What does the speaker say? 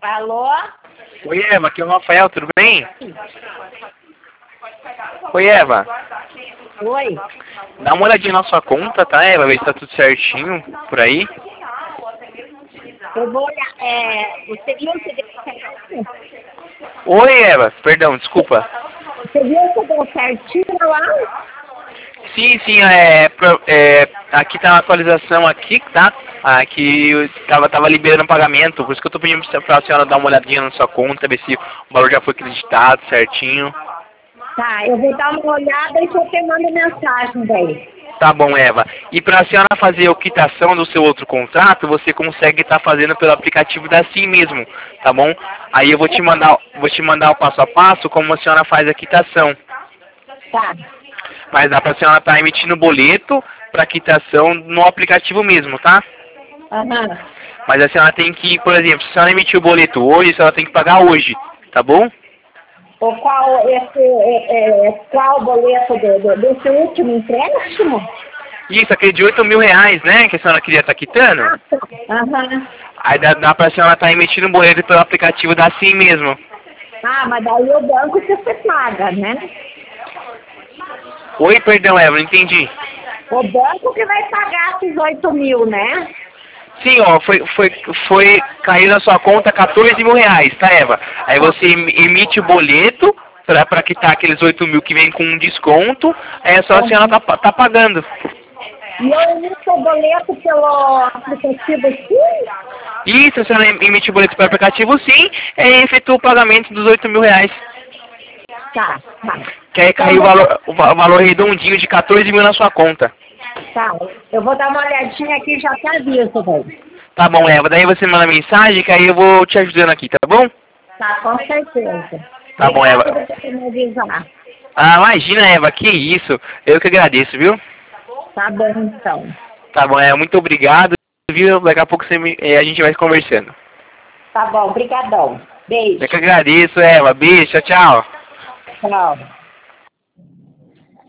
Alô? Oi, Eva, aqui é o Rafael, tudo bem? Oi, Eva. Oi? Dá uma olhadinha na sua conta, tá, Eva? Ver se tá tudo certinho por aí. Eu vou olhar. Você viu o CD certinho? Oi, Eva. Perdão, desculpa. Você viu o CD certinho lá? Sim, sim, aqui tá uma atualização aqui, tá? Aqui eu tava liberando o pagamento, por isso que eu tô pedindo pra senhora dar uma olhadinha na sua conta, ver se o valor já foi acreditado certinho. Tá, eu vou dar uma olhada e eu te mando mensagem daí. Tá bom, Eva. E pra senhora fazer a quitação do seu outro contrato, você consegue estar fazendo pelo aplicativo da Sim mesmo, tá bom? Aí eu vou te mandar o passo a passo como a senhora faz a quitação. Tá. Mas dá pra senhora estar emitindo boleto pra quitação no aplicativo mesmo, tá? Aham. Mas a senhora tem que, por exemplo, se a senhora emitir o boleto hoje, a senhora tem que pagar hoje, tá bom? Qual boleto desse último empréstimo? Isso, aquele de 8 mil reais, né, que a senhora queria estar quitando. Ah, tá. Aham. Aí dá pra senhora estar emitindo boleto pelo aplicativo da Sim mesmo. Ah, mas daí o banco que você paga, né? Oi, perdão, Eva, não entendi. O banco que vai pagar esses 8 mil, né? Sim, ó, foi cair na sua conta 14 mil reais, tá, Eva? Aí você emite o boleto pra quitar aqueles 8 mil que vem com um desconto, aí é só a senhora tá pagando. E eu emito o boleto pelo aplicativo Sim? Isso, a senhora emite o boleto pelo aplicativo, sim, e efetua o pagamento dos 8 mil reais. Tá, tá. Que aí caiu o valor redondinho de 14 mil na sua conta. Tá, eu vou dar uma olhadinha aqui e já te aviso, daí. Tá bom, Eva, daí você manda mensagem que aí eu vou te ajudando aqui, tá bom? Tá, com certeza. Tá bom, Eva. Obrigada por você me avisar. Ah, imagina, Eva, que isso. Eu que agradeço, viu? Tá bom, então. Tá bom, Eva, muito obrigado, viu? Daqui a pouco a gente vai conversando. Tá bom, brigadão. Beijo. Eu que agradeço, Eva. Beijo, tchau, tchau. Tchau.